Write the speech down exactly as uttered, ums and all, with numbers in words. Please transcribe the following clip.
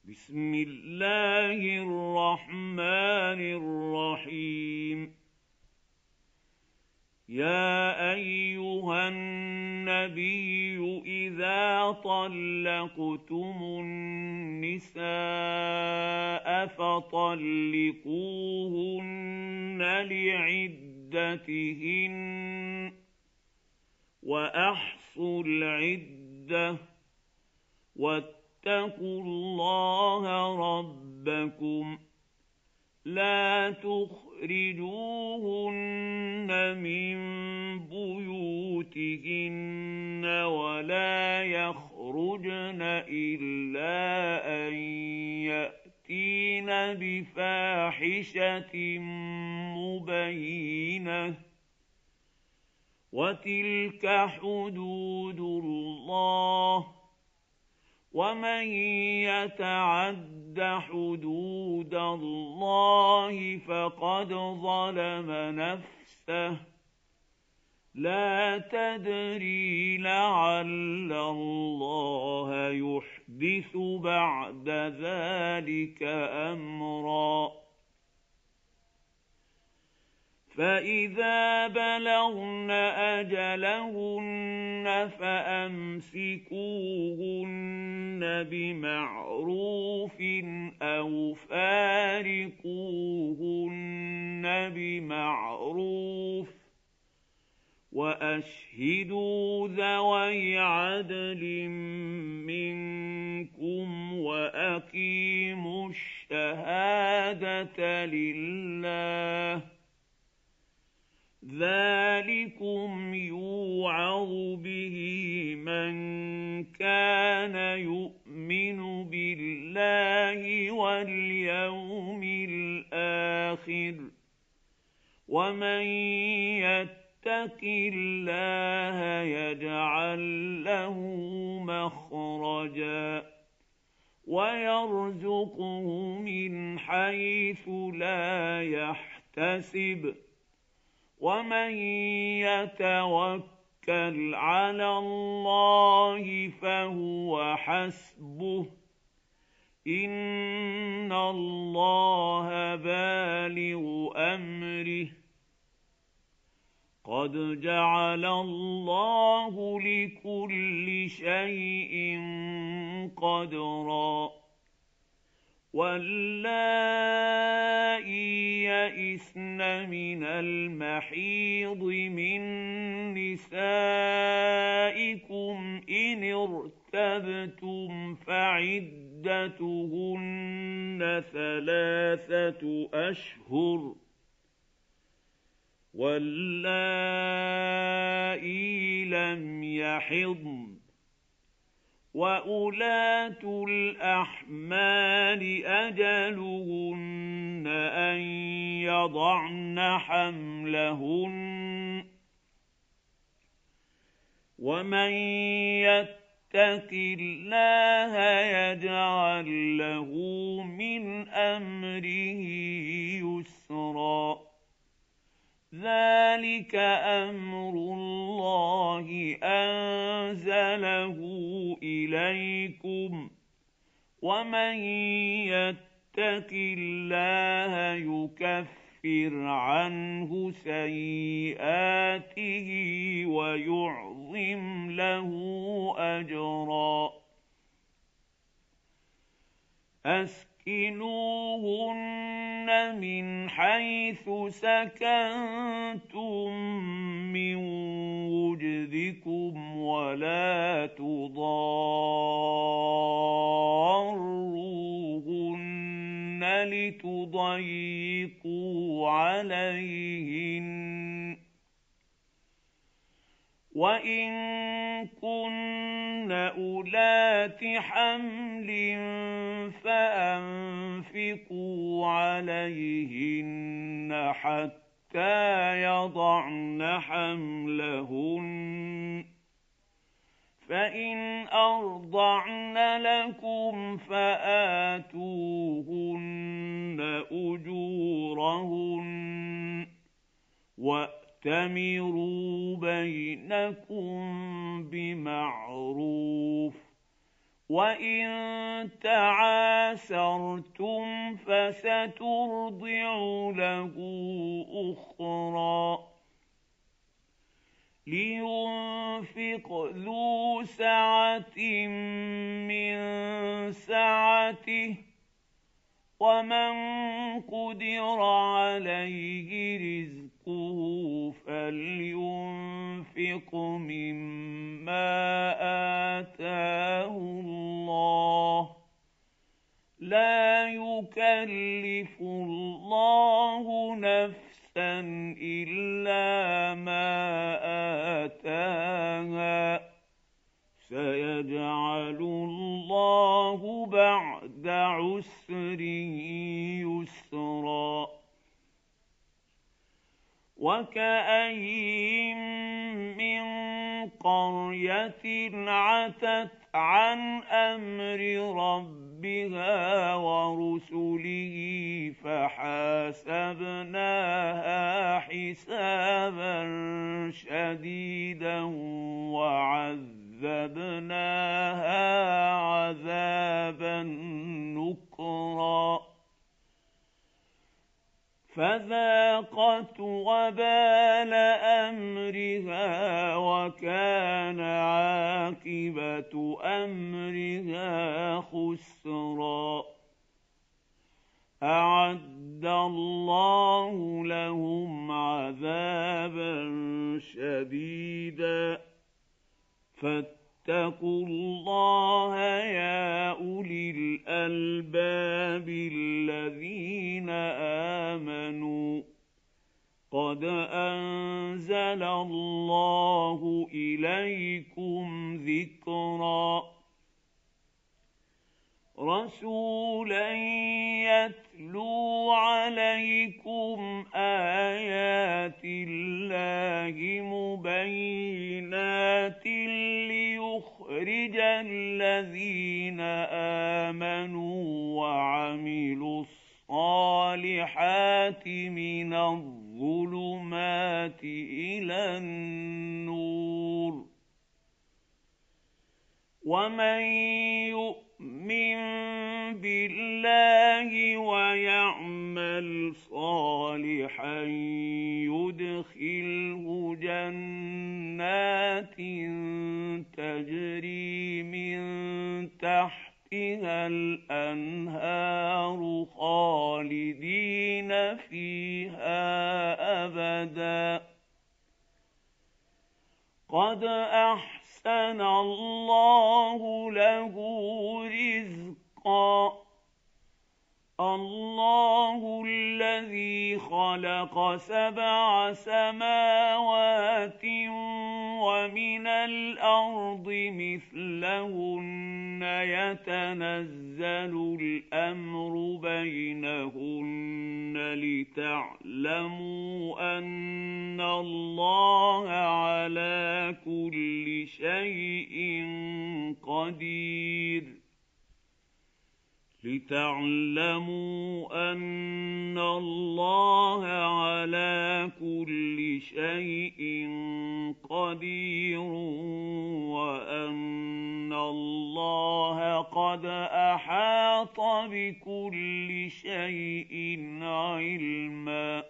بسم الله الرحمن الرحيم. يا أيها النبي إذا طلقتم النساء فطلقوهن لعدتهن وأحصوا العدة واتقوا الله ربكم لا تخرجوهن من بيوتهن ولا يخرجن إلا أن يأتين بفاحشة مبينة وتلك حدود الله ومن يتعد حدود الله فقد ظلم نفسه لا تدري لعل الله يحدث بعد ذلك أمرا. فإذا بلغن أجلهن فأمسكوهن بمعروف أو فارقوهن بمعروف وأشهدوا ذوي عدل منكم وأقيموا الشهادة لله ذلكم يوعظ به من كان يؤمن بالله واليوم الآخر ومن يتق الله يجعل له مخرجا ويرزقه من حيث لا يحتسب ومن يتوكل على الله فهو حسبه إن الله بالغ أمره قد جعل الله لكل شيء قدرا. واللائي يئسن من المحيض من نسائكم إن ارتبتم فعدتهن ثلاثة أشهر واللائي لم يحضن وأولاة الأحمال أجلهن أن يضعن حملهن ومن يتق الله يجعل له من أمره يسرا. ذلك أمر الله أنزله إليكم ومن يتق الله يكفر عنه سيئاته ويعظم له أجرا. أسكنوهن من حيث سكنتم من وجدكم ولا تضاروهن لتضيقوا عليهن وإن كن أولات حمل فأنفقوا عليهن حتى يضعن حملهن فإن أرضعن لكم فآتوهن أجورهن وأتمروا بينكم بمعروف وإن تعالوا عسرتم فسترضع له أخرى لينفق ذو سعة من سعته ومن قدر عليه رزقه فلينفق مما آتاه الله لا يكلف الله نفسا إلا ما آتاها سيجعل الله بعد عسر يسرا وكأين من قرية عتت عن أمر ربها ورسله فحاسبناها حسابا شديدا وعذبناها عذابا نكرا فذاقت وبال أمرها وكان عاقبة أمرها خسرا أعد الله لهم عذابا شديدا فاتقوا الله يا أولي الألباب الذين آمنوا قد أنزل الله إليكم ذكرا رسولا يتلو عليكم آيات الله مبينات ليخرج الذين آمنوا وعملوا الصالحات من الظلمات إلى النور ومن يؤمن بالله ويعمل صالحا يدخله جنات تجري من تحتها الأنهار خالدين فيها أبدا قد أحسن الله له رزقا الله الذي خلق سبع سماوات ومن الأرض مثلهن يتنزل الأمر بينهن لتعلموا أن الله على كل شيء قدير لتعلموا أن الله على كل شيء قدير وأن الله قد أحاط بكل شيء علما